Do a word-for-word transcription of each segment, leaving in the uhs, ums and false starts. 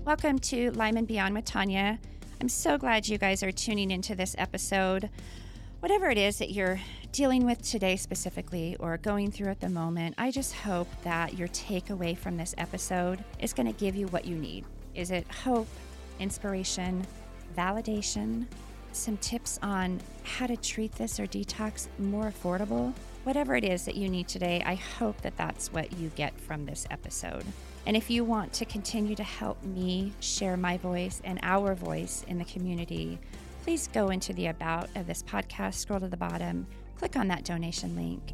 Welcome to Lyme and Beyond with Tanya. I'm so glad you guys are tuning into this episode. Whatever it is that you're dealing with today specifically or going through at the moment, I just hope that your takeaway from this episode is going to give you what you need. Is it hope, inspiration, validation, some tips on how to treat this or detox more affordable? Whatever it is that you need today, I hope that that's what you get from this episode. And if you want to continue to help me share my voice and our voice in the community, please go into the About of this podcast, scroll to the bottom, click on that donation link.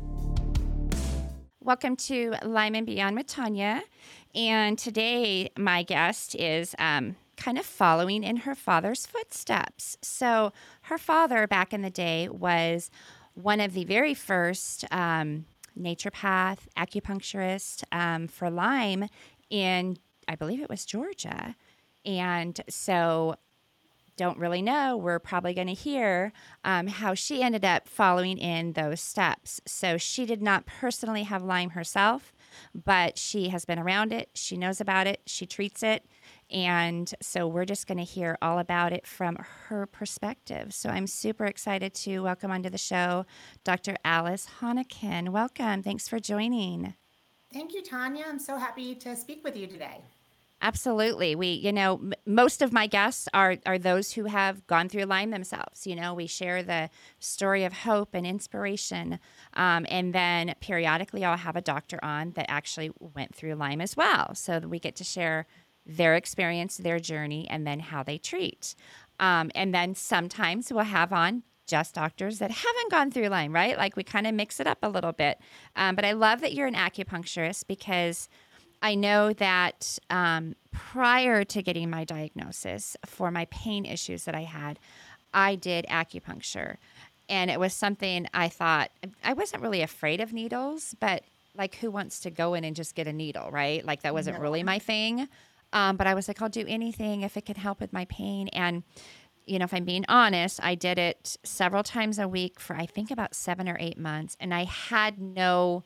Welcome to Lyme and Beyond with Tanya. And today my guest is um, kind of following in her father's footsteps. So her father back in the day was one of the very first um, naturopath, acupuncturist um, for Lyme in, I believe it was Georgia. And so don't really know. We're probably going to hear um, how she ended up following in those steps. So she did not personally have Lyme herself, but she has been around it. She knows about it. She treats it. And so we're just going to hear all about it from her perspective. So I'm super excited to welcome onto the show Doctor Alice Honikin. Welcome. Thanks for joining. Thank you, Tanya. I'm so happy to speak with you today. Absolutely. We, you know, m- most of my guests are are those who have gone through Lyme themselves. You know, we share the story of hope and inspiration. Um, and then periodically I'll have a doctor on that actually went through Lyme as well. So that we get to share their experience, their journey, and then how they treat. Um, and then sometimes we'll have on just doctors that haven't gone through Lyme, right? Like we kind of mix it up a little bit. Um, but I love that you're an acupuncturist because I know that um, prior to getting my diagnosis for my pain issues that I had, I did acupuncture. And it was something I thought, I wasn't really afraid of needles, but like who wants to go in and just get a needle, right? Like that wasn't No. really my thing. Um, but I was like, I'll do anything if it can help with my pain. And, you know, if I'm being honest, I did it several times a week for, I think, about seven or eight months. And I had no,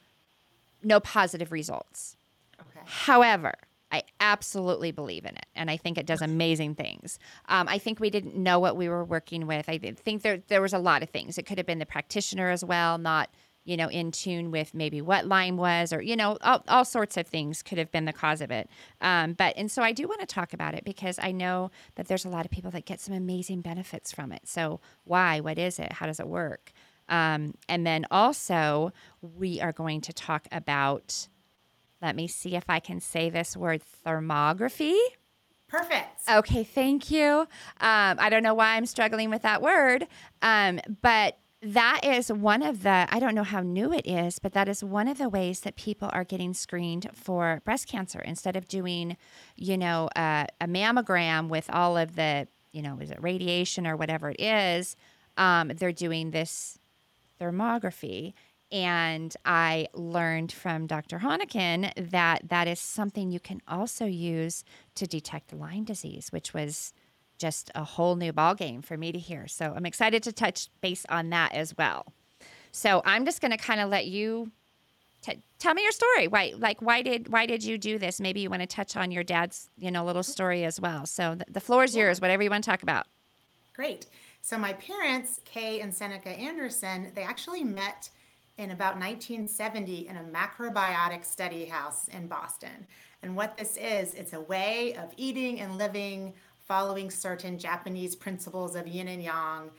no positive results. Okay. However, I absolutely believe in it, and I think it does amazing things. Um, I think we didn't know what we were working with. I did think there there was a lot of things. It could have been the practitioner as well, not, you know, in tune with maybe what Lyme was, or, you know, all, all sorts of things could have been the cause of it. Um, but, and so I do want to talk about it because I know that there's a lot of people that get some amazing benefits from it. So why? What is it? How does it work? Um, and then also we are going to talk about, let me see if I can say this word, thermography. Perfect. Okay, thank you. Um, I don't know why I'm struggling with that word, um, but that is one of the, I don't know how new it is, but that is one of the ways that people are getting screened for breast cancer. Instead of doing, you know, uh, a mammogram with all of the, you know, is it radiation or whatever it is, um, they're doing this thermography. And I learned from Doctor Honikin that that is something you can also use to detect Lyme disease, which was just a whole new ballgame for me to hear. So I'm excited to touch base on that as well. So I'm just going to kind of let you t- tell me your story. Why, like, why did why did you do this? Maybe you want to touch on your dad's, you know, little story as well. So the, the floor is Yeah. yours. Whatever you want to talk about. Great. So my parents, Kay and Seneca Anderson, they actually met in about nineteen seventy in a macrobiotic study house in Boston. And what this is, it's a way of eating and living following certain Japanese principles of yin and yang.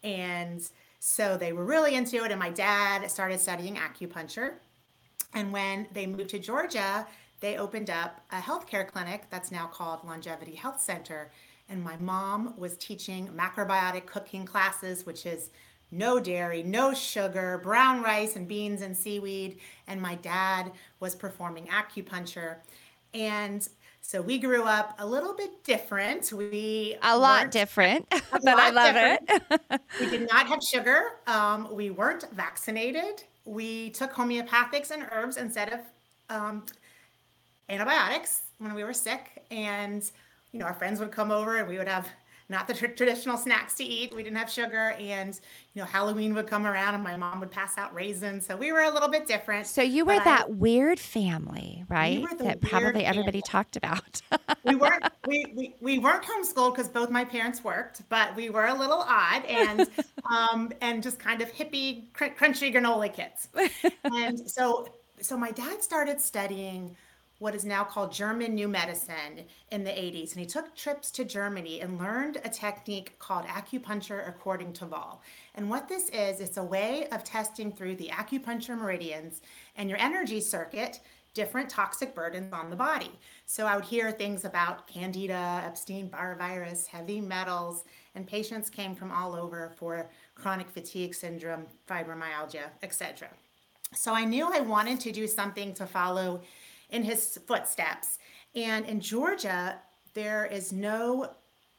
And so they were really into it. And my dad started studying acupuncture. And when they moved to Georgia, they opened up a healthcare clinic that's now called Longevity Health Center. And my mom was teaching macrobiotic cooking classes, which is no dairy, no sugar, brown rice and beans and seaweed. And my dad was performing acupuncture. And so we grew up a little bit different. We A lot weren't- different, a but lot I love different. it. We did not have sugar. Um, we weren't vaccinated. We took homeopathics and herbs instead of um, antibiotics when we were sick. And, you know, our friends would come over and we would have not the tr- traditional snacks to eat. We didn't have sugar, and you know, Halloween would come around, and my mom would pass out raisins. So we were a little bit different. So you But were I, that weird family, we right? were the That weird probably family. everybody talked about. We weren't we, we, we weren't homeschooled because both my parents worked, but we were a little odd and um, and just kind of hippie, cr- crunchy granola kids. And so so my dad started studying what is now called German New Medicine in the eighties. And he took trips to Germany and learned a technique called acupuncture according to Wahl. And what this is, it's a way of testing through the acupuncture meridians and your energy circuit different toxic burdens on the body. So I would hear things about candida, Epstein-Barr virus, heavy metals, and patients came from all over for chronic fatigue syndrome, fibromyalgia, et cetera. So I knew I wanted to do something to follow in his footsteps. And in Georgia, there is no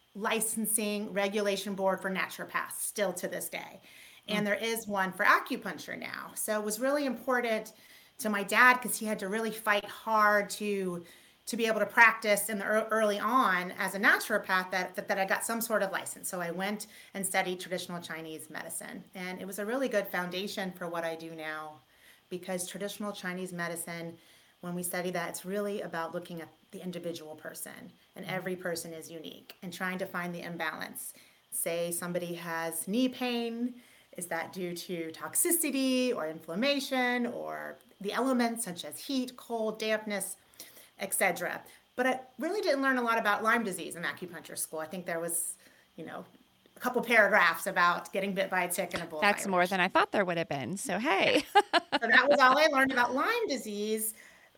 licensing regulation board for naturopaths still to this day. And there is one for acupuncture now. So it was really important to my dad because he had to really fight hard to to be able to practice in the early on as a naturopath that, that that I got some sort of license. So I went and studied traditional Chinese medicine, and it was a really good foundation for what I do now, because traditional Chinese medicine, when we study that, it's really about looking at the individual person, and every person is unique, and trying to find the imbalance. Say somebody has knee pain, is that due to toxicity or inflammation or the elements such as heat, cold, dampness, et cetera. But I really didn't learn a lot about Lyme disease in acupuncture school. I think there was, you know, a couple paragraphs about getting bit by a tick and a bullseye. That's more than I thought there would have been. So, hey. So that was all I learned about Lyme disease.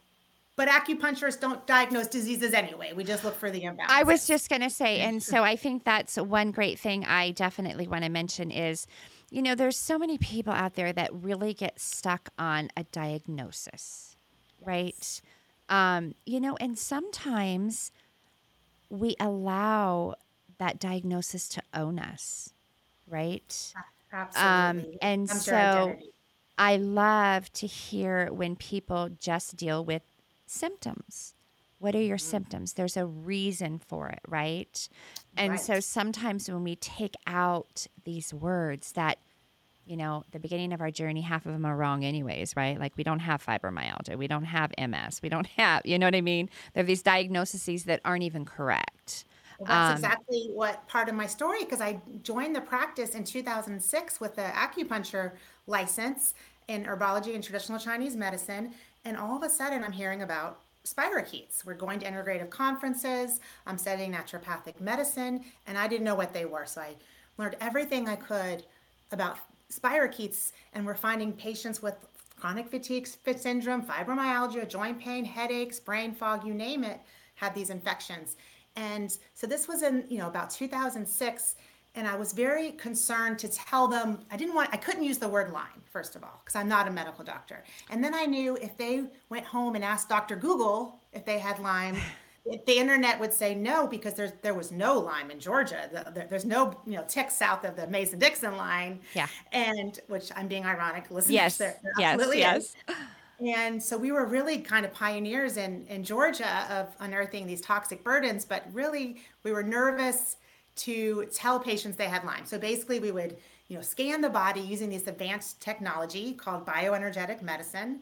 But acupuncturists don't diagnose diseases anyway. We just look for the imbalance. I was just going to say, and so I think that's one great thing I definitely want to mention is, you know, there's so many people out there that really get stuck on a diagnosis, right? Um, you know, and sometimes we allow that diagnosis to own us, right? Absolutely. Um, and Comes so your identity. I love to hear when people just deal with symptoms. What are your Mm-hmm. symptoms? There's a reason for it, right? And Right. so sometimes when we take out these words that, you know, the beginning of our journey, half of them are wrong anyways, right? Like we don't have fibromyalgia, we don't have M S, we don't have, you know what I mean? There are these diagnoses that aren't even correct. Well, that's Um, exactly what part of my story, because I joined the practice in two thousand six with the acupuncture license in herbology and traditional Chinese medicine. And all of a sudden, I'm hearing about spirochetes. We're going to integrative conferences. I'm studying naturopathic medicine, and I didn't know what they were. So I learned everything I could about spirochetes, and we're finding patients with chronic fatigue syndrome, fibromyalgia, joint pain, headaches, brain fog, you name it, had these infections. And so this was in, you know, about two thousand six, and I was very concerned to tell them, I didn't want, I couldn't use the word Lyme, first of all, because I'm not a medical doctor. And then I knew if they went home and asked Doctor Google if they had Lyme, the internet would say no, because there's there was no Lyme in Georgia. The, the, there's no, you know, tick south of the Mason-Dixon line. Yeah. And which I'm being ironic, listeners. yes, There, there yes, absolutely yes. is. And so we were really kind of pioneers in, in Georgia of unearthing these toxic burdens, but really we were nervous to tell patients they had Lyme. So basically we would, you know, scan the body using this advanced technology called bioenergetic medicine,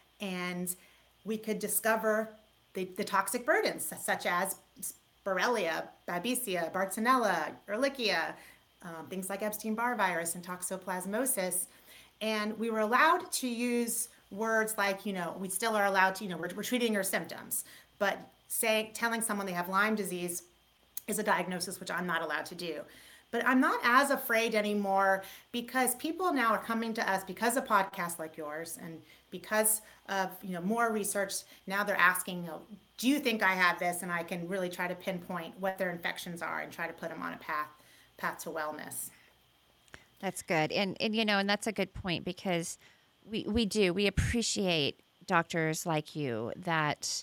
and we could discover the, the toxic burdens such as Borrelia, Babesia, Bartonella, Ehrlichia, um, things like Epstein-Barr virus and toxoplasmosis. And we were allowed to use words like, you know, we still are allowed to, you know, we're, we're treating your symptoms, but saying, telling someone they have Lyme disease is a diagnosis, which I'm not allowed to do. But I'm not as afraid anymore, because people now are coming to us because of podcasts like yours, and because of, you know, more research. Now they're asking, you know, do you think I have this? And I can really try to pinpoint what their infections are and try to put them on a path path to wellness. That's good. And, and, you know, and that's a good point, because we, we do, we appreciate doctors like you that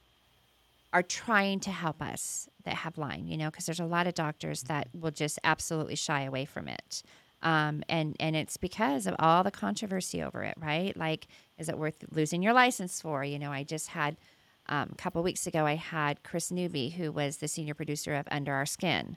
are trying to help us that have Lyme, you know, because there's a lot of doctors that will just absolutely shy away from it. Um, and, and it's because of all the controversy over it, right? Like, is it worth losing your license for? You know, I just had, um, a couple of weeks ago, I had Chris Newby, who was the senior producer of Under Our Skin,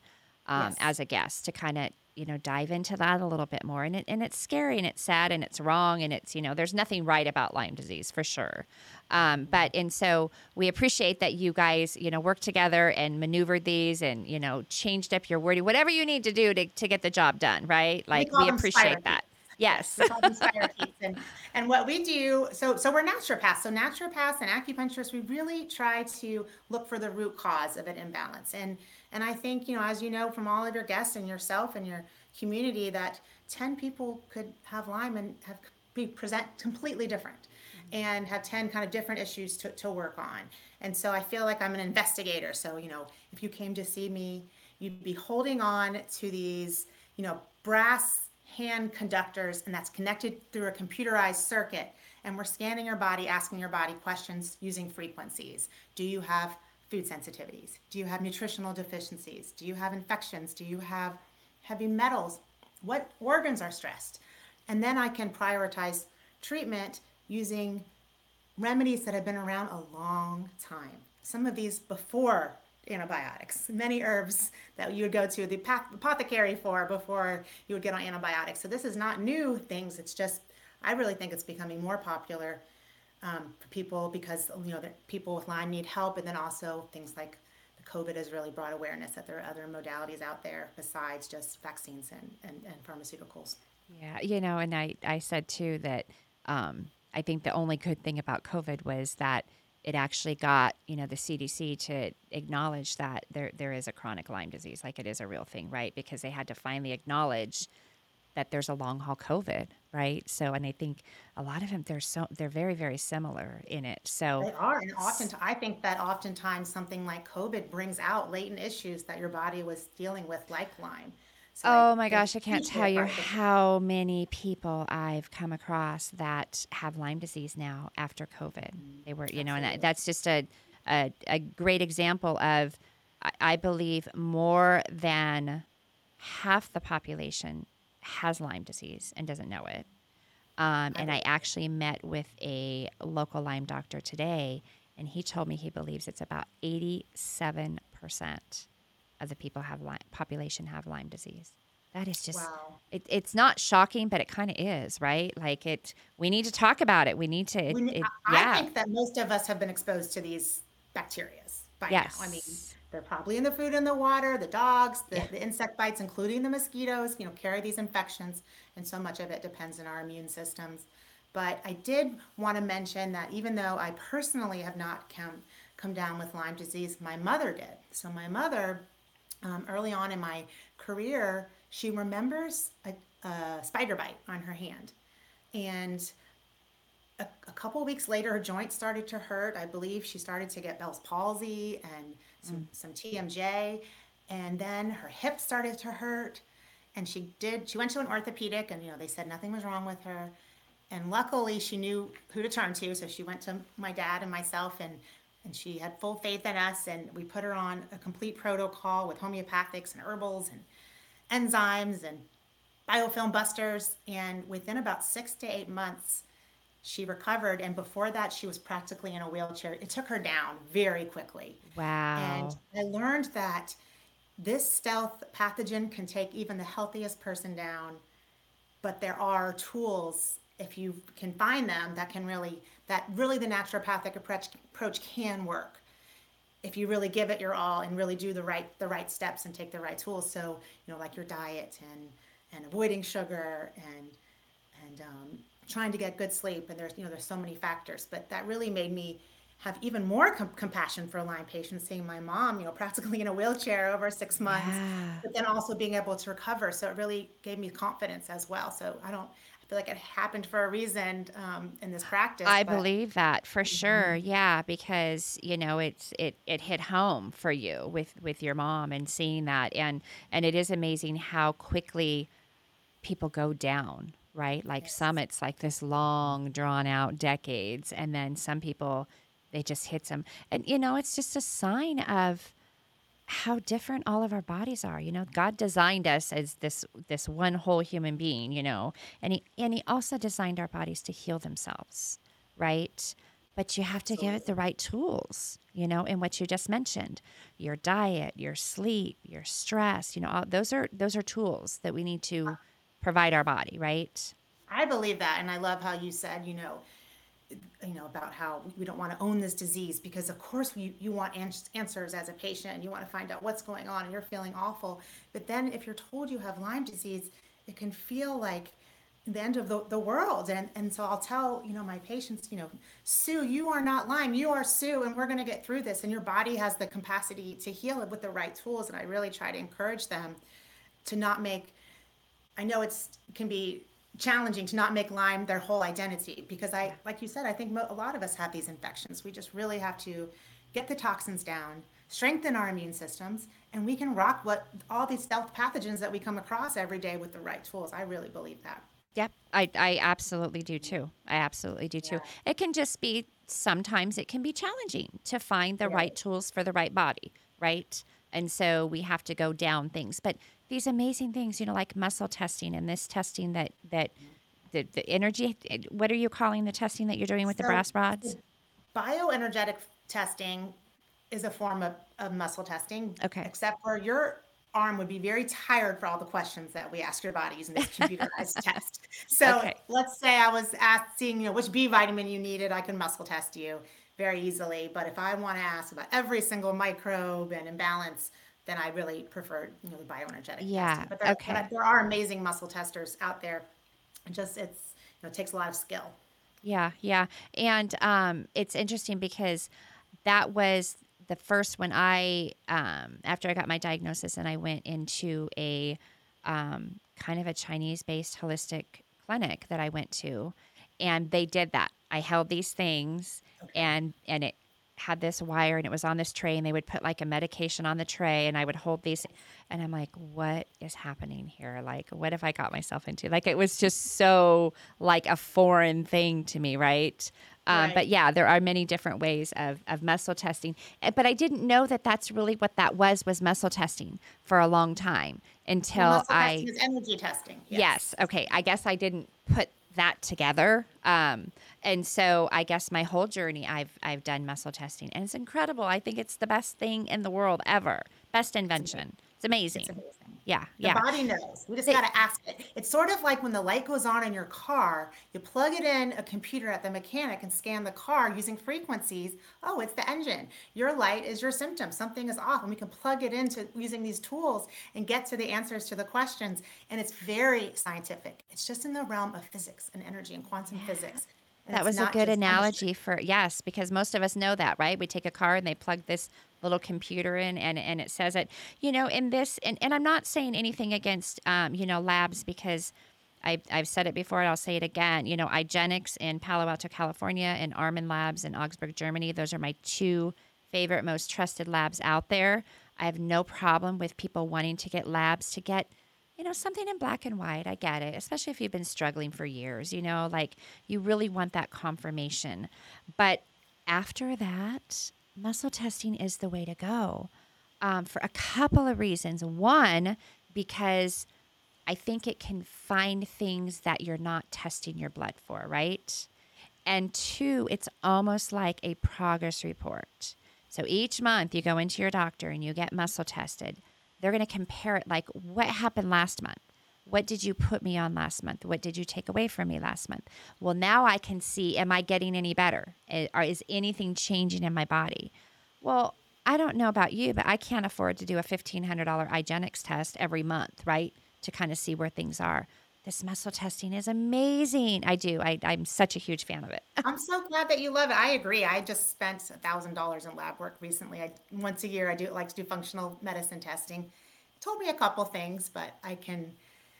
um, Yes. as a guest to kind of, you know, dive into that a little bit more. And it, and it's scary and it's sad and it's wrong. And it's, you know, there's nothing right about Lyme disease for sure. Um, but, and so we appreciate that you guys, you know, worked together and maneuvered these and, you know, changed up your wording, whatever you need to do to, to get the job done. Right. We Like call we them appreciate spirochetes. that. Yes, Yes. we call them spirochetes. And and what we do, so so we're naturopaths. So naturopaths and acupuncturists, we really try to look for the root cause of an imbalance. And and I think, you know, as you know from all of your guests and yourself and your community, that ten people could have Lyme and have be present completely different and have ten kind of different issues to, to work on. And so I feel like I'm an investigator. So, you know, if you came to see me, you'd be holding on to these, you know, brass hand conductors, and that's connected through a computerized circuit. And we're scanning your body, asking your body questions using frequencies. Do you have food sensitivities? Do you have nutritional deficiencies? Do you have infections? Do you have heavy metals? What organs are stressed? And then I can prioritize treatment using remedies that have been around a long time. Some of these before antibiotics, many herbs that you would go to the apothecary for before you would get on antibiotics. So this is not new things. It's just, I really think it's becoming more popular um, for people because, you know, that people with Lyme need help. And then also things like the COVID has really brought awareness that there are other modalities out there besides just vaccines and, and, and pharmaceuticals. Yeah. You know, and I, I said too that um, I think the only good thing about COVID was that it actually got, you know, the C D C to acknowledge that there there is a chronic Lyme disease, like it is a real thing, right? Because they had to finally acknowledge that there's a long haul COVID, right? So, and I think a lot of them, they're so they're very very similar in it. So, They are, and often I think that oftentimes something like COVID brings out latent issues that your body was dealing with, like Lyme. So I oh my think gosh, I can't appreciate tell you part of the how many people I've come across that have Lyme disease now after COVID. They were, you know, and I- absolutely. that's just a, a, a great example of, I, I believe, more than half the population has Lyme disease and doesn't know it. Um, I and I believe it. actually met with a local Lyme doctor today, and he told me he believes it's about eighty-seven percent of the people have Lyme, population have Lyme disease. That is just, Wow. it, it's not shocking, but it kind of is, right? Like it, we need to talk about it. We need to, it, When it I I yeah, think that most of us have been exposed to these bacterias by now. I mean, yes. they're probably in the food and the water, the dogs, the, Yeah. the insect bites, including the mosquitoes, you know, carry these infections, and so much of it depends on our immune systems. But I did want to mention that even though I personally have not come come down with Lyme disease, my mother did. So my mother, um, early on in my career, she remembers a, a spider bite on her hand, and a, a couple weeks later, her joints started to hurt. I believe she started to get Bell's palsy and some, some T M J. And then her hip started to hurt. And she did, she went to an orthopedic and, you know, they said nothing was wrong with her. And luckily she knew who to turn to. So she went to my dad and myself, and, and she had full faith in us. And we put her on a complete protocol with homeopathics and herbals and enzymes and biofilm busters. And within about six to eight months, she recovered, and before that she was practically in a wheelchair. It took her down very quickly. And Wow. I learned that this stealth pathogen can take even the healthiest person down, but there are tools, if you can find them, that can really that really the naturopathic approach approach can work if you really give it your all and really do the right the right steps and take the right tools. So, you know, like your diet and and avoiding sugar and and um, trying to get good sleep. And there's, you know, there's so many factors, but that really made me have even more com- compassion for Lyme patients, seeing my mom, you know, practically in a wheelchair over six months, Yeah. but then also being able to recover. So it really gave me confidence as well. So I don't, I feel like it happened for a reason um, in this practice, I but believe that for sure. Yeah, because you know it's it it hit home for you with with your mom and seeing that, and and it is amazing how quickly people go down, right? Like some yes, it's like this long drawn out decades, and then some people they just hits them, and you know it's just a sign of how different all of our bodies are. You know, God designed us as this this one whole human being, you know, and he and he also designed our bodies to heal themselves, right? but you have to give it Absolutely. the right tools, you know, in what you just mentioned, your diet, your sleep, your stress, you know, all, those are those are tools that we need to provide our body, right? I believe that, and I love how you said, you know, you know, about how we don't want to own this disease because of course you, you want ans- answers as a patient and you want to find out what's going on and you're feeling awful. But then if you're told you have Lyme disease, it can feel like the end of the, the world. And, and so I'll tell, you know, my patients, you know, Sue, you are not Lyme, you are Sue, and we're going to get through this. And your body has the capacity to heal it with the right tools. And I really try to encourage them to not make, I know it's can be challenging to not make Lyme their whole identity because I, Yeah. like you said, I think mo- a lot of us have these infections. We just really have to get the toxins down, strengthen our immune systems, and we can rock what all these stealth pathogens that we come across every day with the right tools. I really believe that. Yep. I, I absolutely do too. I absolutely do too. Yeah, It can just be sometimes it can be challenging to find the right very. tools for the right body, right? And so we have to go down things. But these amazing things, you know, like muscle testing and this testing that that the, the energy what are you calling the testing that you're doing with the So brass rods? bioenergetic testing is a form of, of muscle testing, Okay. except for your arm would be very tired for all the questions that we ask your body using this computerized test. So Okay. let's say I was asking, you know, which B vitamin you needed, I can muscle test you very easily. But if I want to ask about every single microbe and imbalance, then I really prefer, you know, the bioenergetic Yeah. testing. But there, Okay. but there are amazing muscle testers out there. It just it's, you know, it takes a lot of skill. Yeah, yeah. And um, it's interesting because that was the first when I, um, after I got my diagnosis and I went into a um, kind of a Chinese based holistic clinic that I went to, and they did that. I held these things Okay. and, and it had this wire and it was on this tray and they would put like a medication on the tray and I would hold these and I'm like, what is happening here? Like, what have I got myself into? Like, it was just so like a foreign thing to me, right? Um, but Right. yeah, there are many different ways of, of muscle testing. Eh, But I didn't know that that's really what that was, was muscle testing for a long time Well, until muscle testing I, is energy testing. yes, Yes. okay, I guess I didn't put that together. Um, and so I guess my whole journey I've I've done muscle testing and it's incredible. I think it's the best thing in the world ever. Best It's amazing. invention. It's It's amazing. amazing. Yeah, The yeah. body knows. We just got They, to ask it. It's sort of like when the light goes on in your car, you plug it in a computer at the mechanic and scan the car using frequencies. Oh, it's the engine. Your light is your symptom. Something is off, and we can plug it into using these tools and get to the answers to the questions. And it's very scientific. It's just in the realm of physics and energy and quantum yeah. physics. And That it's was a not good just chemistry. analogy for yes, because most of us know that, right? We take a car and they plug this little computer in and, and it says it, you know, in this and, and I'm not saying anything against um, you know, labs because I I've said it before and I'll say it again. You know, IGeneX in Palo Alto, California and Armin Labs in Augsburg, Germany. Those are my two favorite, most trusted labs out there. I have no problem with people wanting to get labs to get you know, something in black and white. I get it, especially if you've been struggling for years, you know, like you really want that confirmation. But after that, muscle testing is the way to go um, for a couple of reasons. One, because I think it can find things that you're not testing your blood for, right? And two, it's almost like a progress report. So each month you go into your doctor and you get muscle tested. They're going to compare it like what happened last month? What did you put me on last month? What did you take away from me last month? Well, now I can see, am I getting any better? Eh, Or is anything changing in my body? Well, I don't know about you, but I can't afford to do a fifteen hundred dollars IGeneX test every month, right? To kind of see where things are. This muscle testing is amazing. I do. I, I'm such a huge fan of it. I'm so glad that you love it. I agree. I just spent a thousand dollars in lab work recently. I once a year I do like to do functional medicine testing. It told me a couple things, but I can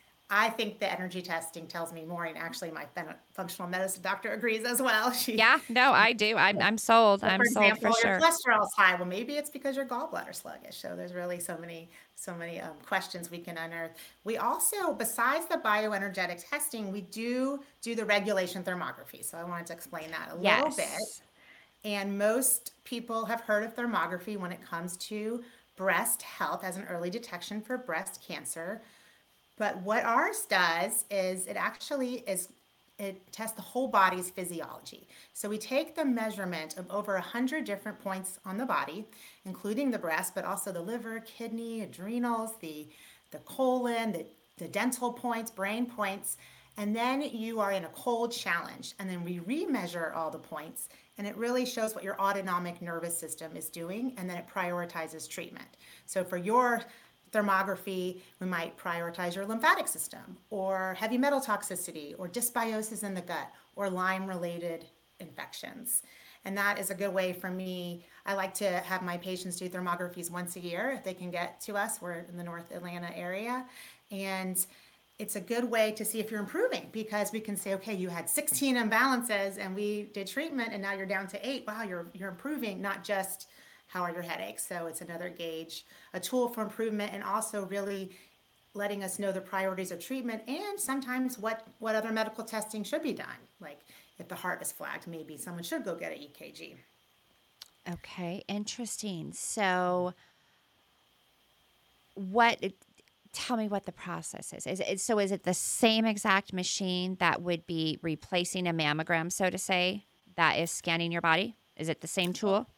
I think the energy testing tells me more, and actually my fen- functional medicine doctor agrees as well. She Yeah, no, I do. I'm I'm sold. So, I'm for sold example, for your sure. cholesterol is high. Well, maybe it's because your gallbladder's sluggish. So there's really so many, so many um, questions we can unearth. We also, besides the bioenergetic testing, we do do the regulation thermography. So I wanted to explain that a little bit. Yes. And most people have heard of thermography when it comes to breast health as an early detection for breast cancer. But what ours does is it actually is it tests the whole body's physiology. So we take the measurement of over one hundred different points on the body, including the breast, but also the liver, kidney, adrenals, the, the colon, the, the dental points, brain points. And then you are in a cold challenge. And then we remeasure all the points. And it really shows what your autonomic nervous system is doing. And then it prioritizes treatment. So for your thermography, we might prioritize your lymphatic system, or heavy metal toxicity, or dysbiosis in the gut, or Lyme-related infections. And that is a good way for me. I like to have my patients do thermographies once a year if they can get to us. We're in the North Atlanta area. And it's a good way to see if you're improving, because we can say, okay, you had sixteen imbalances and we did treatment and now you're down to eight. Wow, you're you're improving, not just how are your headaches. So it's another gauge, a tool for improvement, and also really letting us know the priorities of treatment and sometimes what, what other medical testing should be done. Like if the heart is flagged, maybe someone should go get an E K G. Okay, interesting. So what, tell me what the process is. Is it, so is it the same exact machine that would be replacing a mammogram, so to say, that is scanning your body? Is it the same tool?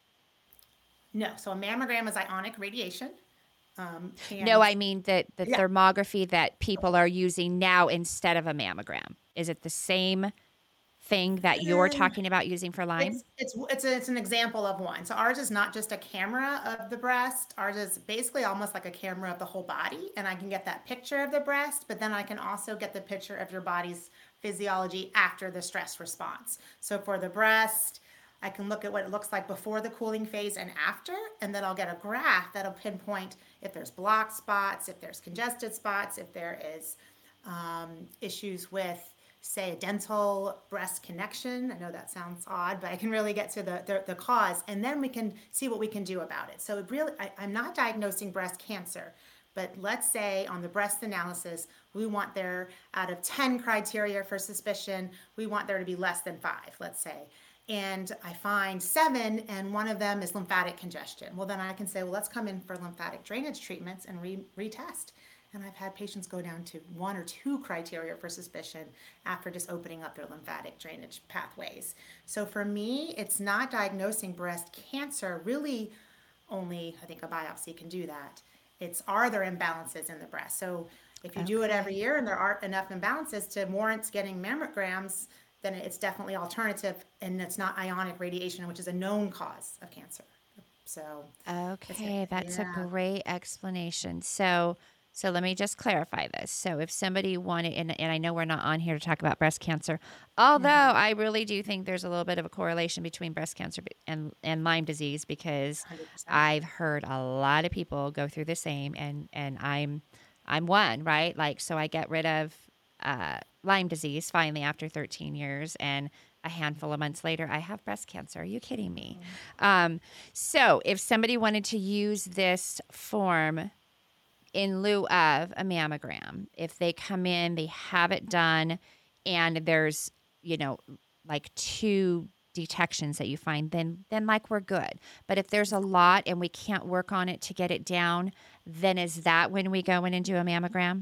No, so a mammogram is ionic radiation. Um, and No, I mean the, the Yeah. thermography that people are using now instead of a mammogram. Is it the same thing that you're Um, talking about using for Lyme? It's it's it's, a, it's an example of one. So ours is not just a camera of the breast. Ours is basically almost like a camera of the whole body, and I can get that picture of the breast, but then I can also get the picture of your body's physiology after the stress response. So for the breast, I can look at what it looks like before the cooling phase and after, and then I'll get a graph that'll pinpoint if there's blocked spots, if there's congested spots, if there is um, issues with, say, a dental breast connection. I know that sounds odd, but I can really get to the, the, the cause, and then we can see what we can do about it. So it really, I, I'm not diagnosing breast cancer, but let's say on the breast analysis, we want there, out of ten criteria for suspicion, we want there to be less than five, let's say. And I find seven, and one of them is lymphatic congestion. Well, then I can say, well, let's come in for lymphatic drainage treatments and re- retest. And I've had patients go down to one or two criteria for suspicion after just opening up their lymphatic drainage pathways. So for me, it's not diagnosing breast cancer. Really, only I think a biopsy can do that. It's, are there imbalances in the breast? So if you do it every year and there aren't enough imbalances to warrant getting mammograms, then it's definitely alternative, and it's not ionic radiation, which is a known cause of cancer. So Okay, that's yeah. a great explanation. So, so let me just clarify this. So if somebody wanted, and, and I know we're not on here to talk about breast cancer, although Mm-hmm. I really do think there's a little bit of a correlation between breast cancer and, and Lyme disease, because one hundred percent. I've heard a lot of people go through the same, and, and I'm, I'm one, right? Like, so I get rid of uh, Lyme disease finally after thirteen years, and a handful of months later, I have breast cancer. Are you kidding me? Um, so if somebody wanted to use this form in lieu of a mammogram, if they come in, they have it done, and there's, you know, like two detections that you find, then then like we're good. But if there's a lot and we can't work on it to get it down, then is that when we go in and do a mammogram?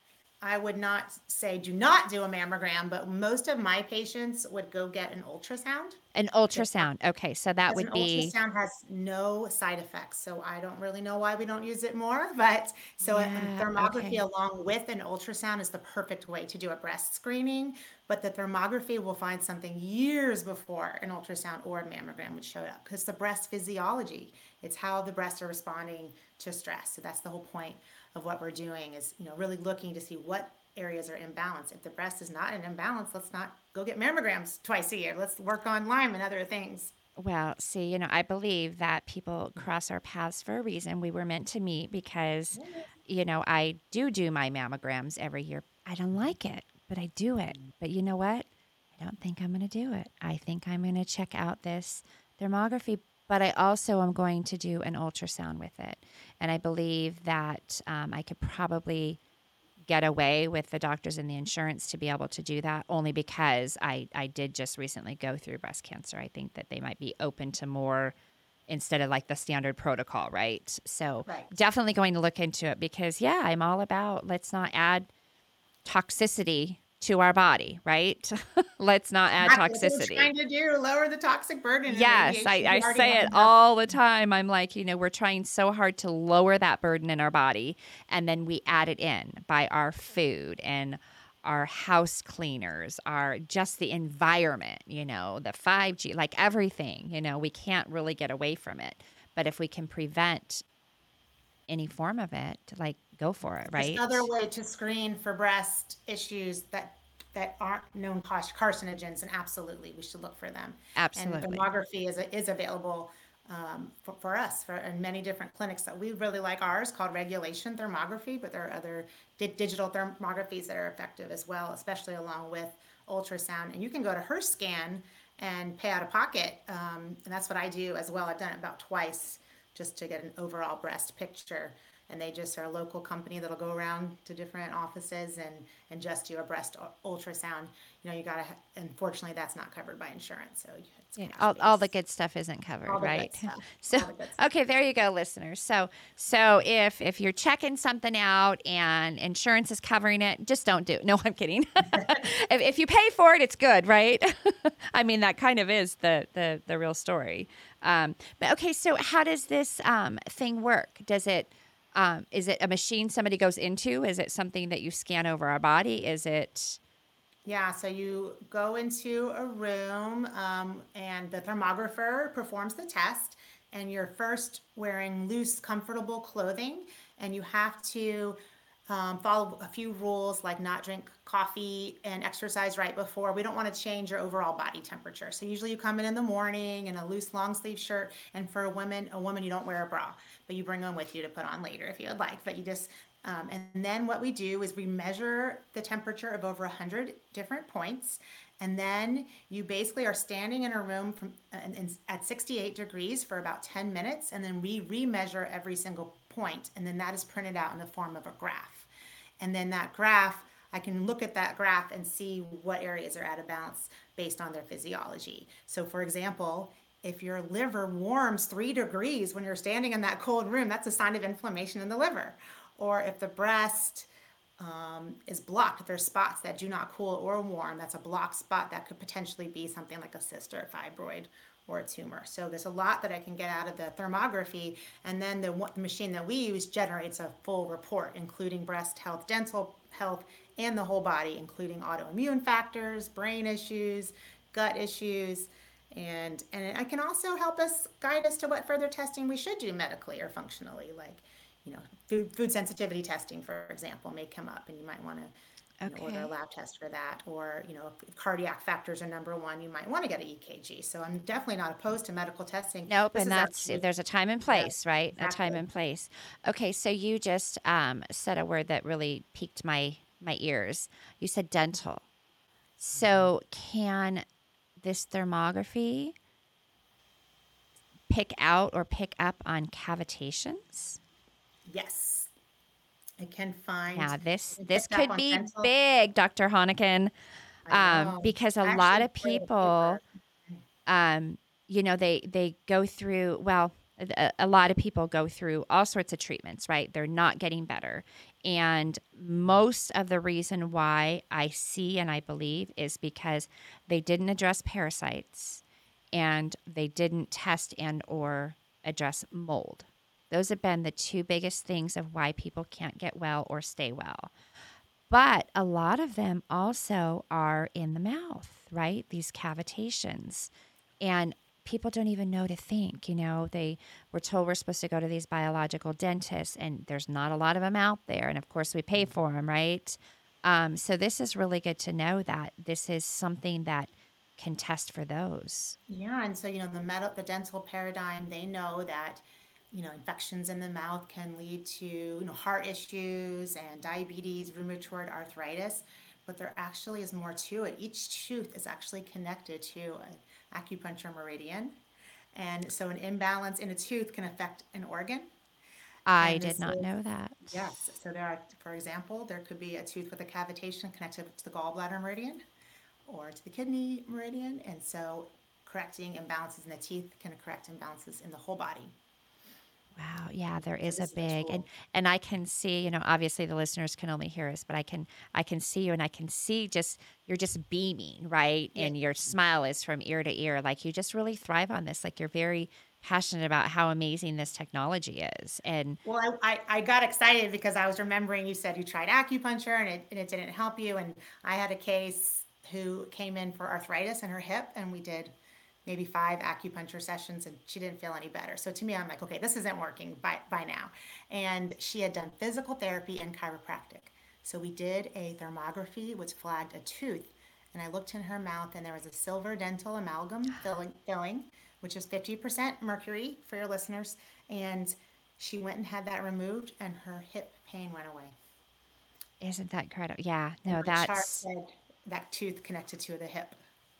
I would not say do not do a mammogram, but most of my patients would go get an ultrasound. An ultrasound. Okay, so that Because would an be, ultrasound has no side effects, so I don't really know why we don't use it more. But so a- a yeah, thermography okay. along with an ultrasound is the perfect way to do a breast screening. But the thermography will find something years before an ultrasound or a mammogram would show up, because the breast physiology, it's how the breasts are responding to stress. So that's the whole point of what we're doing, is, you know, really looking to see what areas are imbalanced. If the breast is not in imbalance, let's not go get mammograms twice a year. Let's work on Lyme and other things. Well, see, you know, I believe that people cross our paths for a reason. We were meant to meet because, you know, I do do my mammograms every year. I don't like it, but I do it. But you know what? I don't think I'm going to do it. I think I'm going to check out this thermography, but I also am going to do an ultrasound with it. And I believe that um, I could probably get away with the doctors and the insurance to be able to do that, only because I, I did just recently go through breast cancer. I think that they might be open to more instead of like the standard protocol, right? So Right. definitely going to look into it, because, yeah, I'm all about let's not add toxicity to our body, right? Let's not add That's what we're toxicity. trying to do, lower the toxic burden and Yes, I, radiation we I already say have it enough. all the time. I'm like, you know, we're trying so hard to lower that burden in our body, and then we add it in by our food and our house cleaners, our just the environment, you know, the five G, like everything, you know, we can't really get away from it. But if we can prevent any form of it, like go for it, There's right? other way to screen for breast issues that that aren't known cause carcinogens, and absolutely we should look for them. And Absolutely. thermography is is available um, for, for us for in many different clinics that we really like ours called Regulation Thermography, but there are other di- digital thermographies that are effective as well, especially along with ultrasound. And you can go to HerScan and pay out of pocket, um, and that's what I do as well. I've done it about twice just to get an overall breast picture. And they just are a local company that'll go around to different offices and, and just do a breast ultrasound. You know, you gotta, unfortunately, that's not covered by insurance, so it's Yeah, cash all, all the based. good stuff isn't covered, All the good right? stuff, So, all the good stuff. okay, there you go, listeners. So, so if if you're checking something out and insurance is covering it, just don't do it. No, I'm kidding. if, if you pay for it, it's good, right? I mean, that kind of is the the the real story. Um, but okay, so how does this um, thing work? Does it um, is it a machine somebody goes into? Is it something that you scan over our body? Is it Yeah, so you go into a room um, and the thermographer performs the test, and you're first wearing loose, comfortable clothing, and you have to um, follow a few rules like not drink coffee and exercise right before. We don't want to change your overall body temperature. So usually you come in in the morning in a loose long sleeve shirt, and for a woman, a woman you don't wear a bra, but you bring one with you to put on later if you would like. But you just um, and then what we do is we measure the temperature of over one hundred different points. And then you basically are standing in a room from uh, in, at sixty-eight degrees for about ten minutes. And then we re-measure every single point. And then that is printed out in the form of a graph. And then that graph, I can look at that graph and see what areas are out of balance based on their physiology. So for example, if your liver warms three degrees when you're standing in that cold room, that's a sign of inflammation in the liver. Or if the breast um, is blocked, if there's spots that do not cool or warm, that's a blocked spot that could potentially be something like a cyst or a fibroid or a tumor. So there's a lot that I can get out of the thermography. And then the, the machine that we use generates a full report, including breast health, dental health, and the whole body, including autoimmune factors, brain issues, gut issues. And, and it can also help us guide us to what further testing we should do medically or functionally, like, you know, food, food sensitivity testing, for example, may come up, and you might want to you know, order a okay? lab test for that. Or, you know, if cardiac factors are number one, you might want to get an E K G. So I'm definitely not opposed to medical testing. Nope, This and is that's actually, there's a time and yeah, place, right? A time exactly. and place. Okay, so you just um, said a word that really piqued my my ears. You said dental. So can this thermography pick out or pick up on cavitations? Yes, I can find, Now this I this picked up could on be dental. big, Doctor Honikin, I um, know. because a I lot actually of wrote a people paper. um, you know, they they go through, well, a, a lot of people go through all sorts of treatments, right? They're not getting better. And most of the reason why I see and I believe is because they didn't address parasites and they didn't test and or address mold. Those have been the two biggest things of why people can't get well or stay well. But a lot of them also are in the mouth, right? These cavitations. And people don't even know to think, you know, they were told we're supposed to go to these biological dentists, and there's not a lot of them out there. And of course, we pay for them, right? Um, so this is really good to know that this is something that can test for those. Yeah, and so you know the med the dental paradigm, they know that you know infections in the mouth can lead to you know heart issues and diabetes, rheumatoid arthritis, but there actually is more to it. Each tooth is actually connected to an acupuncture meridian, and so an imbalance in a tooth can affect an organ. I And did this not is, know that. yes, so there are, for example, there could be a tooth with a cavitation connected to the gallbladder meridian or to the kidney meridian. And so correcting imbalances in the teeth can correct imbalances in the whole body. Wow. Yeah, there So is a this is a big and tool. and I can see, you know, obviously the listeners can only hear us, but I can I can see you and I can see just you're just beaming, right? Yeah. And your smile is from ear to ear. Like you just really thrive on this. Like you're very passionate about how amazing this technology is. And Well, I, I, I got excited because I was remembering you said you tried acupuncture and it, and it didn't help you. And I had a case who came in for arthritis in her hip, and we did maybe five acupuncture sessions, and she didn't feel any better. So to me, I'm like, okay, this isn't working by, by now. And she had done physical therapy and chiropractic. So we did a thermography, which flagged a tooth. And I looked in her mouth, and there was a silver dental amalgam filling, filling which is fifty percent mercury for your listeners. And she went and had that removed, and her hip pain went away. isn't that incredible? Yeah, And no, my chart that's said that tooth connected to the hip.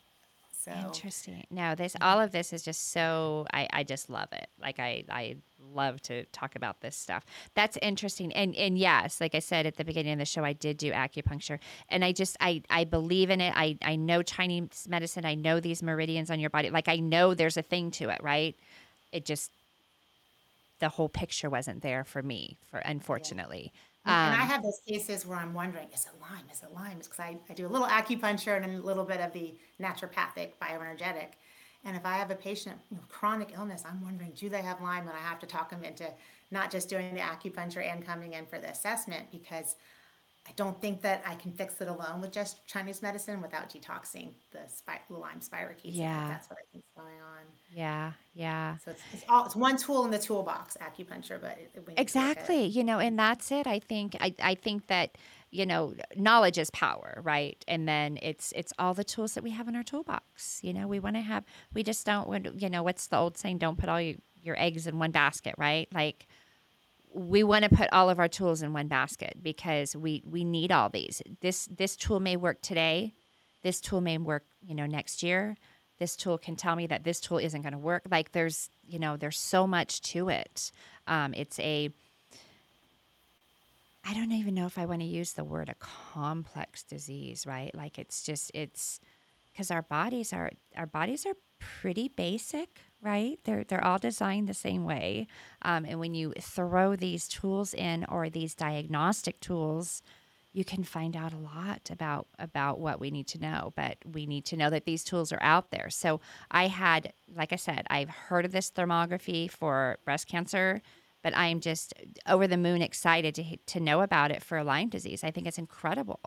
So, interesting. No, this all of this is just so I I just love it. Like I I love to talk about this stuff. That's interesting. And and yes, like I said at the beginning of the show, I did do acupuncture, and I just I I believe in it. I I know Chinese medicine. I know these meridians on your body. Like I know there's a thing to it, right? It just the whole picture wasn't there for me, for yeah. unfortunately. And I Um, have those cases where I'm wondering, is it Lyme? Is it Lyme? It's because I, I do a little acupuncture and a little bit of the naturopathic bioenergetic. And if I have a patient with chronic illness, I'm wondering, do they have Lyme? And I have to talk them into not just doing the acupuncture and coming in for the assessment, because I don't think that I can fix it alone with just Chinese medicine without detoxing the, spi- the Lyme spirochetes. I think yeah, that's what I think's going on. yeah, yeah. So it's, it's all it's one tool in the toolbox, acupuncture, but it, we need to look at it. Exactly. You know, and that's it. I think I, I think that, you know, knowledge is power, right? And then it's it's all the tools that we have in our toolbox. You know, we want to have we just don't want you know, what's the old saying, don't put all your, your eggs in one basket, right? Like we want to put all of our tools in one basket because we we need all these. This this tool may work today. This tool may work, you know, next year. This tool can tell me that this tool isn't going to work. Like there's, you know, there's so much to it. Um, it's a I don't even know if I want to use the word a complex disease, right? Like it's just it's because our bodies are our bodies are pretty basic, right? They're they're all designed the same way, um, and when you throw these tools in or these diagnostic tools, you can find out a lot about about what we need to know. But we need to know that these tools are out there. So I had, like I said, I've heard of this thermography for breast cancer. But I'm just over the moon excited to to know about it for Lyme disease. I think it's incredible.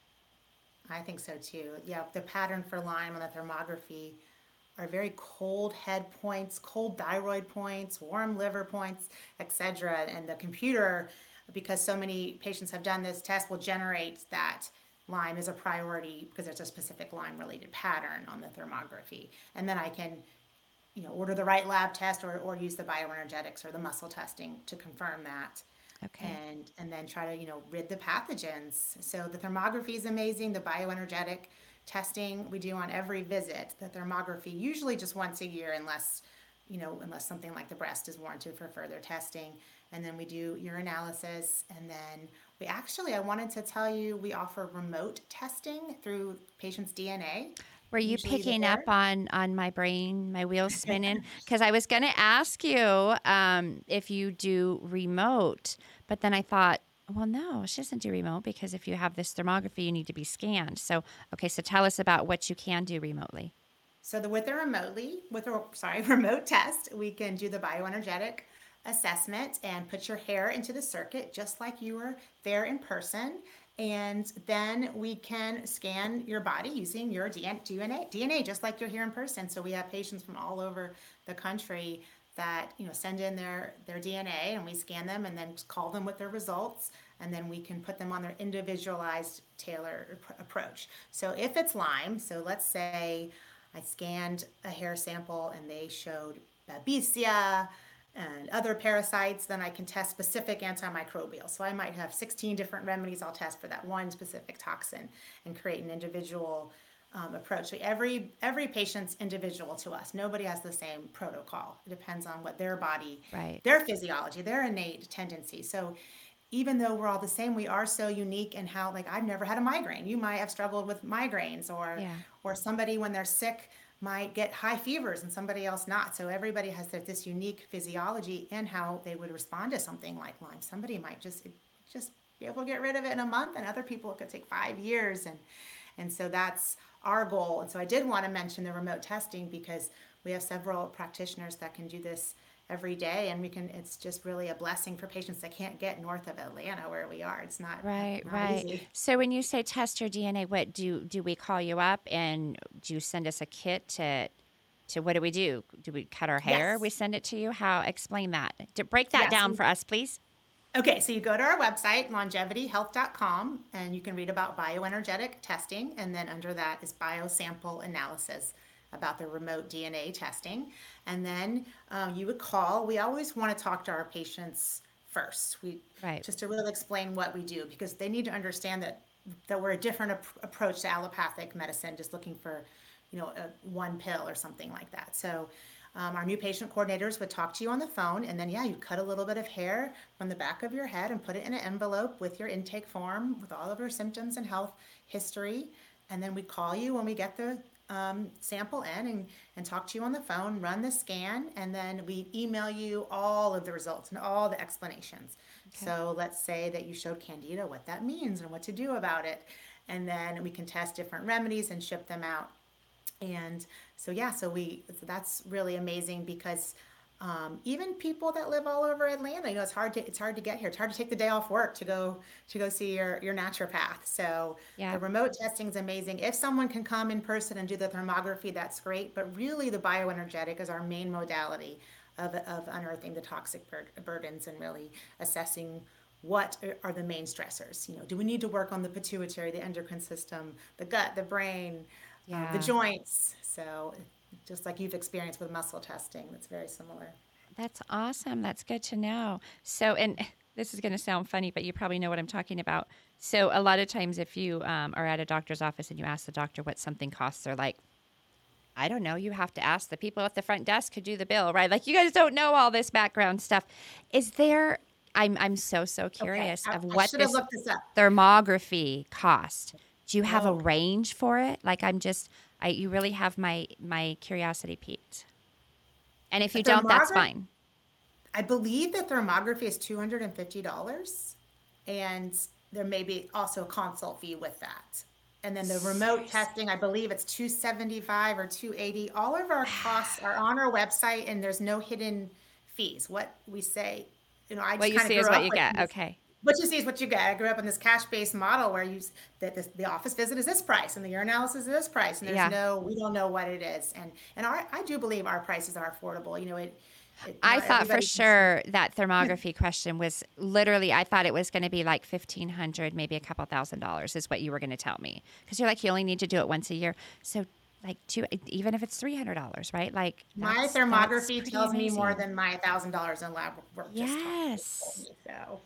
I think so too. Yeah, the pattern for Lyme on the thermography are very cold head points, cold thyroid points, warm liver points, et cetera. And the computer, because so many patients have done this test, will generate that Lyme is a priority because there's a specific Lyme related pattern on the thermography. And then I can, you know, order the right lab test, or, or use the bioenergetics or the muscle testing to confirm that. Okay. And and then try to, you know, rid the pathogens. So the thermography is amazing. The bioenergetic testing we do on every visit. The thermography usually just once a year, unless you know unless something like the breast is warranted for further testing. And then we do urinalysis, and then we actually, I wanted to tell you, we offer remote testing through patient's D N A. Were you Usually picking there. up on on my brain, my wheels spinning? Because I was going to ask you um, if you do remote, but then I thought, well, no, she doesn't do remote because if you have this thermography, you need to be scanned. So, okay, so tell us about what you can do remotely. So the, with a remotely, with a sorry, remote test, we can do the bioenergetic assessment and put your hair into the circuit just like you were there in person. And then we can scan your body using your D N A, D N A, just like you're here in person. So we have patients from all over the country that, you know, send in their their D N A, and we scan them and then call them with their results, and then we can put them on their individualized tailored approach. So if it's Lyme, so let's say I scanned a hair sample and they showed Babesia and other parasites, then I can test specific antimicrobial. So I might have sixteen different remedies I'll test for that one specific toxin and create an individual um, approach. So every every patient's individual to us. Nobody has the same protocol. It depends on what their body, Right. their physiology, their innate tendency. So even though we're all the same, we are so unique in how, like, I've never had a migraine. You might have struggled with migraines, or Yeah. or somebody when they're sick, might get high fevers and somebody else not. So everybody has their, this unique physiology and how they would respond to something like Lyme. Somebody might just just be able to get rid of it in a month, and other people it could take five years. And and so that's our goal. And so I did want to mention the remote testing because we have several practitioners that can do this every day, and we can it's just really a blessing for patients that can't get north of Atlanta where we are. It's not Right, not right. easy. So when you say test your D N A, what do do we call you up and do you send us a kit to to what do we do? Do we cut our hair? We Yes. send it to you? How explain that. To break that Yes. down for us, please. Okay, so you go to our website, longevity health dot com, and you can read about bioenergetic testing. And then under that is biosample analysis about the remote D N A testing. And then um, you would call. We always want to talk to our patients first. We Right. just to really explain what we do because they need to understand that that we're a different ap- approach to allopathic medicine, just looking for, you know, a, one pill or something like that. So um, our new patient coordinators would talk to you on the phone, and then, yeah, you cut a little bit of hair from the back of your head and put it in an envelope with your intake form with all of your symptoms and health history. And then we call you when we get the um, sample in and, and talk to you on the phone, run the scan, and then we email you all of the results and all the explanations. Okay. So let's say that you showed Candida, what that means and what to do about it. And then we can test different remedies and ship them out. And so, yeah, so we, so that's really amazing because um, even people that live all over Atlanta, you know, it's hard to, it's hard to get here. It's hard to take the day off work to go, to go see your, your naturopath. So Yeah. the remote testing is amazing. If someone can come in person and do the thermography, that's great. But really the bioenergetic is our main modality of, of unearthing the toxic bur- burdens and really assessing what are the main stressors. You know, do we need to work on the pituitary, the endocrine system, the gut, the brain, uh, the Yeah. joints? So just like you've experienced with muscle testing, that's very similar. That's awesome. That's good to know. So, and this is going to sound funny, but you probably know what I'm talking about. So, a lot of times, if you um, are at a doctor's office and you ask the doctor what something costs, they're like, I don't know. You have to ask the people at the front desk who do the bill, right? Like, you guys don't know all this background stuff. Is there, I'm, I'm so, so Okay, curious I, of I what should have this looked this up. thermography cost. Do you have a Oh, range for it? Like, I'm just, I, you really have my, my curiosity piqued. And if a you don't, that's thermography, fine. I believe the thermography is two hundred fifty dollars and there may be also a consult fee with that. And then the remote Seriously. testing, I believe it's two seventy-five or two eighty. All of our costs are on our website and there's no hidden fees. What we say, you know, I What just you kind of see is grew what up you with get. this. Okay. What you see is what you get. I grew up in this cash-based model where you that this, the office visit is this price and the urinalysis is this price, and there's Yeah. no we don't know what it is. And and our I do believe our prices are affordable. You know, it, it I not thought for everybody can see. sure that thermography question was literally, I thought it was going to be like fifteen hundred, maybe a couple thousand dollars is what you were going to tell me. Because you're like, you only need to do it once a year. So, like, two, even if it's three hundred dollars, right? Like, My that's, that's thermography pretty tells me more amazing. than my thousand dollars in lab work just taught told Yes. me. So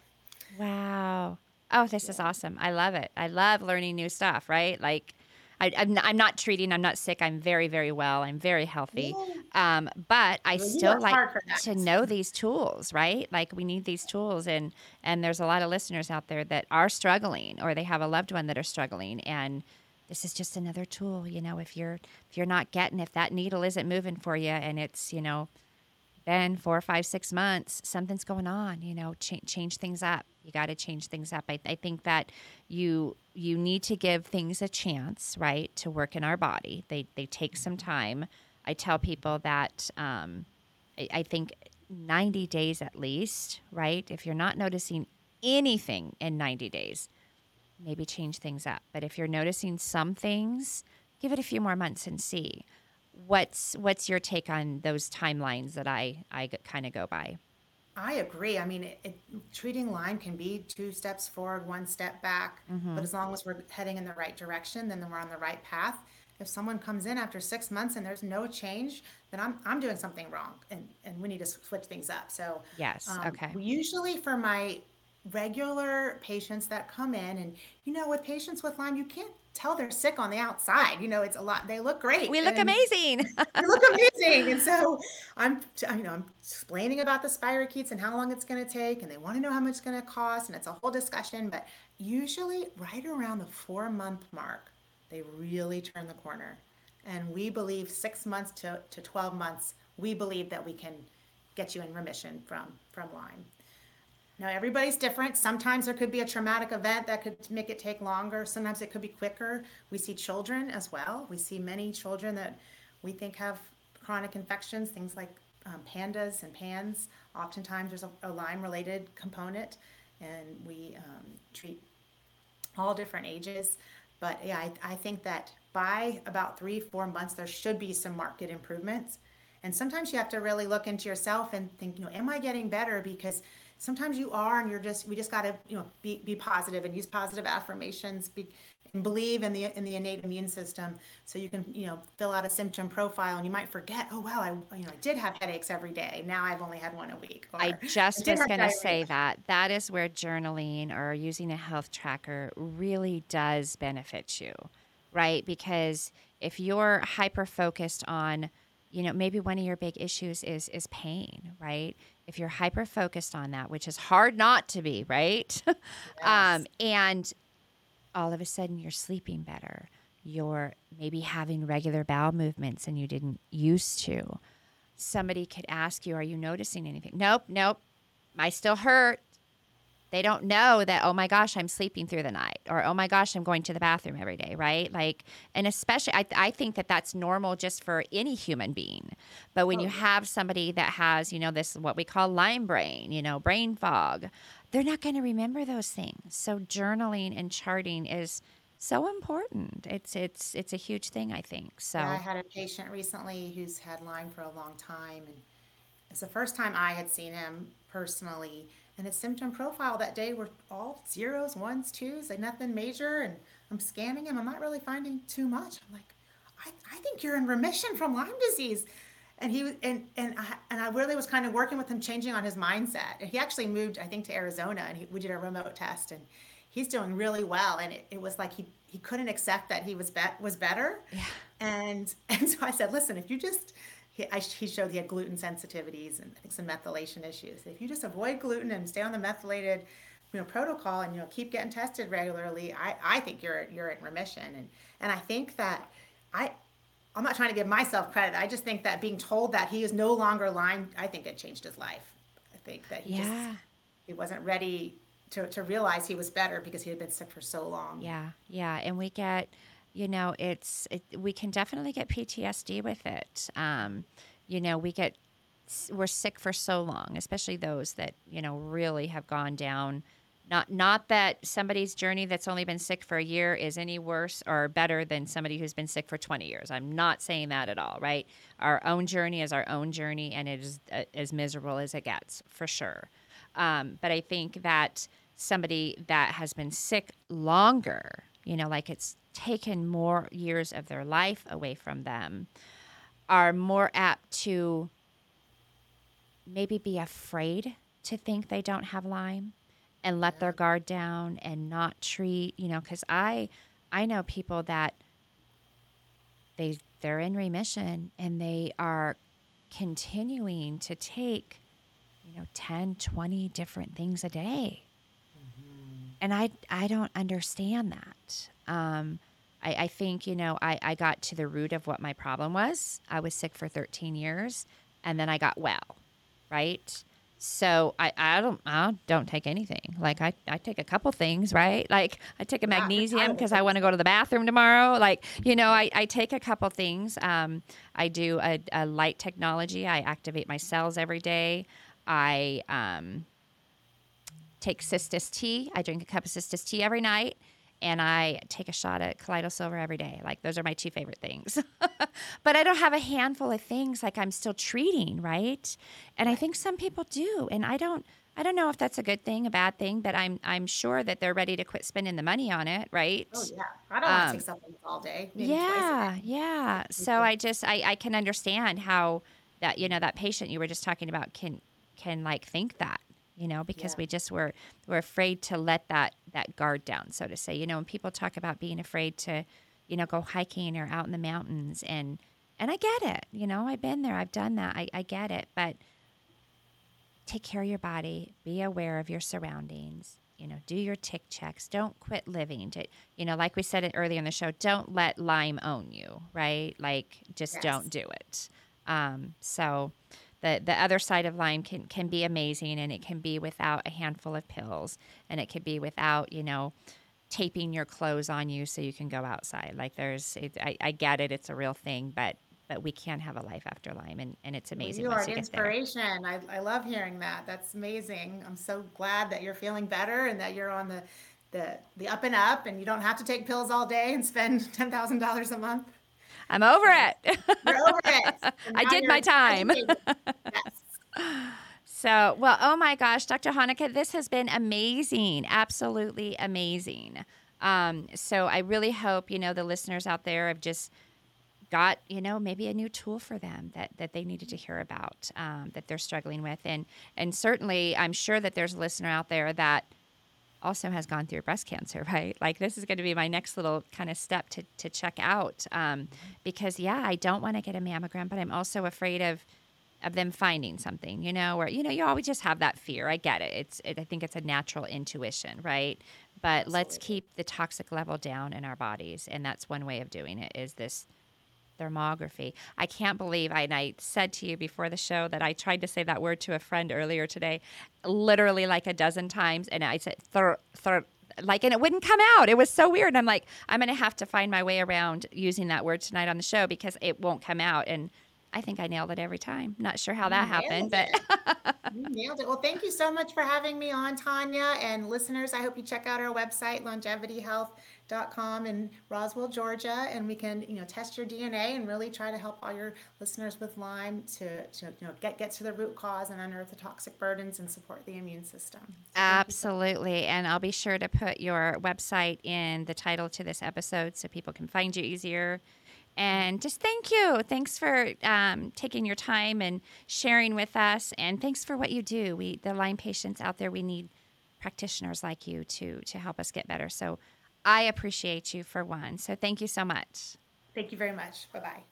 Wow. Oh, this is yeah. awesome. I love it. I love learning new stuff, right? Like, I, I'm, I'm not treating, I'm not sick. I'm very, very well. I'm very healthy. Yay. Um, but I Well, you still worked like hard for to that. know these tools, right? Like, we need these tools. And, and there's a lot of listeners out there that are struggling or they have a loved one that are struggling. And this is just another tool, you know, if you're, if you're not getting, if that needle isn't moving for you and it's, you know, been four, five, six months, something's going on, you know, change, change things up. You got to change things up. I, I think that you, you need to give things a chance, right, to work in our body. They, they take some time. I tell people that, um, I, I think ninety days at least, right? If you're not noticing anything in ninety days, maybe change things up. But if you're noticing some things, give it a few more months and see. What's what's your take on those timelines that I I kind of go by? I agree. I mean, it, it, treating Lyme can be two steps forward, one step back, but Mm-hmm. as long as we're heading in the right direction, then we're on the right path. If someone comes in after six months and there's no change, then I'm I'm doing something wrong, and and we need to switch things up. So, Yes. um, Okay. we usually for my regular patients that come in, and you know, with patients with Lyme, you can't tell they're sick on the outside. You know, it's a lot. They look great, We look and amazing. you look amazing. And so I'm, you know, I'm explaining about the spirochetes and how long it's going to take, and they want to know how much it's going to cost, and it's a whole discussion. But usually, right around the four month mark, they really turn the corner. And we believe six months to, to twelve months, we believe that we can get you in remission from, from Lyme. Now, everybody's different. Sometimes there could be a traumatic event that could make it take longer. Sometimes it could be quicker. We see children as well. We see many children that we think have chronic infections, things like um, pandas and pans. Oftentimes there's a, a Lyme-related component, and we um, treat all different ages. But yeah, I, I think that by about three, four months, there should be some marked improvements. And sometimes you have to really look into yourself and think, you know, am I getting better? Because sometimes you are, and you're just, we just got to, you know, be, be positive and use positive affirmations, be, and believe in the, in the innate immune system. So you can, you know, fill out a symptom profile, and you might forget, oh, wow, I, you know, I did have headaches every day. Now I've only had one a week. Or I just did was have going to diarrhea. say that. That is where journaling or using a health tracker really does benefit you, right? Because if you're hyper focused on, you know, maybe one of your big issues is is pain, right? If you're hyper focused on that, which is hard not to be, right? Yes. um, and all of a sudden you're sleeping better. You're maybe having regular bowel movements and you didn't used to. Somebody could ask you, are you noticing anything? Nope, nope. I still hurt. They don't know that, oh my gosh, I'm sleeping through the night, or oh my gosh, I'm going to the bathroom every day, right? Like, and especially, I, I think that that's normal just for any human being. But when Oh, you yeah. have somebody that has, you know, this, what we call Lyme brain, you know, brain fog, they're not going to remember those things. So journaling and charting is so important. It's, it's, it's a huge thing, I think. So Yeah, I had a patient recently who's had Lyme for a long time, and it's the first time I had seen him personally. And his symptom profile that day were all zeros, ones, twos, like nothing major. And I'm scanning him. I'm not really finding too much. I'm like, I, I think you're in remission from Lyme disease. And he and and I and I really was kind of working with him, changing on his mindset. And he actually moved, I think, to Arizona, and he, we did a remote test, and he's doing really well. And it, it was like he he couldn't accept that he was bet was better. yeah, And and so I said, listen, if you just he, I, he showed he had gluten sensitivities and I think some methylation issues. If you just avoid gluten and stay on the methylated, you know, protocol, and you know keep getting tested regularly, I, I think you're you're in remission. And and I think that I I'm not trying to give myself credit. I just think that being told that he is no longer Lyme, I think it changed his life. I think that he just yeah. he wasn't ready to, to realize he was better because he had been sick for so long. Yeah, yeah, and we get, you know, it's it, we can definitely get P T S D with it. Um, you know, we get we're sick for so long, especially those that you know really have gone down. Not not that somebody's journey that's only been sick for a year is any worse or better than somebody who's been sick for twenty years. I'm not saying that at all, right? Our own journey is our own journey, and it is uh, as miserable as it gets, for sure. Um, but I think that somebody that has been sick longer, you know, like it's taken more years of their life away from them, are more apt to maybe be afraid to think they don't have Lyme and let their guard down and not treat, you know, because I, I know people that they, they're in remission and they are continuing to take, you know, ten, twenty different things a day. And I, I don't understand that. Um, I, I think, you know, I, I got to the root of what my problem was. I was sick for thirteen years and then I got well, right? So I, I don't I don't take anything. Like I, I take a couple things, right? Like I take a Yeah, magnesium I because would I want to go to the bathroom tomorrow. Like, you know, I, I take a couple things. Um, I do a, a light technology. I activate my cells every day. I um, take Cistus tea. I drink a cup of Cistus tea every night. And I take a shot at Kaleido Silver every day. Like, those are my two favorite things. But I don't have a handful of things like I'm still treating, right? And I think some people do. And I don't I don't know if that's a good thing, a bad thing, but I'm I'm sure that they're ready to quit spending the money on it, right? Oh yeah, I don't want to Um, take supplements all day, maybe twice a yeah, day. yeah. So I just I, I can understand how that, you know, that patient you were just talking about can can like think that, you know, because Yeah. we just were we're afraid to let that that guard down, so to say. You know, when people talk about being afraid to, you know, go hiking or out in the mountains, and and I get it. You know, I've been there, I've done that. I, I get it, but take care of your body, be aware of your surroundings, You know, do your tick checks. Don't quit living. You know, like we said it earlier in the show, don't let Lyme own you, right? Like, just Yes. don't do it. Um, so the the other side of Lyme can, can be amazing, and it can be without a handful of pills, and it could be without, you know, taping your clothes on you so you can go outside. Like there's, it, I, I get it, it's a real thing, but but we can have a life after Lyme, and, and it's amazing Well, you once are you an get there. inspiration. I, I love hearing that. That's amazing. I'm so glad that you're feeling better and that you're on the, the, the up and up, and you don't have to take pills all day and spend ten thousand dollars a month. I'm over it. You're over it. And I now did you're my time. educated. Yes. So, well, oh my gosh, Doctor Hanneke, this has been amazing. Absolutely amazing. Um, so I really hope, you know, the listeners out there have just got, you know, maybe a new tool for them that, that they needed to hear about, um, that they're struggling with. And, and certainly I'm sure that there's a listener out there that also has gone through breast cancer, right? Like this is going to be my next little kind of step to, to check out. Um, because yeah, I don't want to get a mammogram, but I'm also afraid of, of them finding something, you know, or, you know, you always just have that fear. I get it. It's, it, I think it's a natural intuition, right? But Absolutely. Let's keep the toxic level down in our bodies. And that's one way of doing it is this thermography. I can't believe I, and I said to you before the show that I tried to say that word to a friend earlier today, literally like a dozen times. And I said, thir, thir, like, and it wouldn't come out. It was so weird. And I'm like, I'm going to have to find my way around using that word tonight on the show because it won't come out. And I think I nailed it every time. Not sure how that happened, but you nailed it. Well, thank you so much for having me on, Tanya. And listeners, I hope you check out our website, longevity health dot com in Roswell, Georgia, and we can, you know, test your D N A and really try to help all your listeners with Lyme to, to you know, get get to the root cause and unearth the toxic burdens and support the immune system. So absolutely. And I'll be sure to put your website in the title to this episode so people can find you easier. And just thank you. Thanks for um, taking your time and sharing with us. And thanks for what you do. We, the Lyme patients out there, we need practitioners like you to to help us get better. So I appreciate you for one. So thank you so much. Thank you very much. Bye-bye.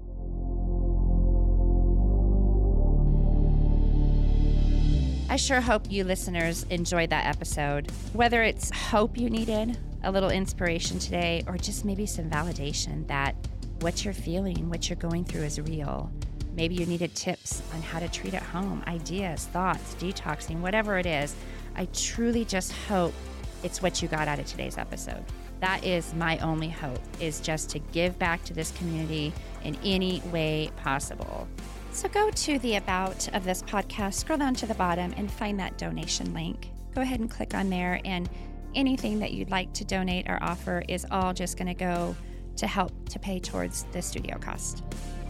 I sure hope you listeners enjoyed that episode. Whether it's hope you needed, a little inspiration today, or just maybe some validation that what you're feeling, what you're going through is real. Maybe you needed tips on how to treat at home, ideas, thoughts, detoxing, whatever it is. I truly just hope it's what you got out of today's episode. That is my only hope, is just to give back to this community in any way possible. So go to the about of this podcast, scroll down to the bottom and find that donation link. Go ahead and click on there, and anything that you'd like to donate or offer is all just going to go to help to pay towards the studio cost.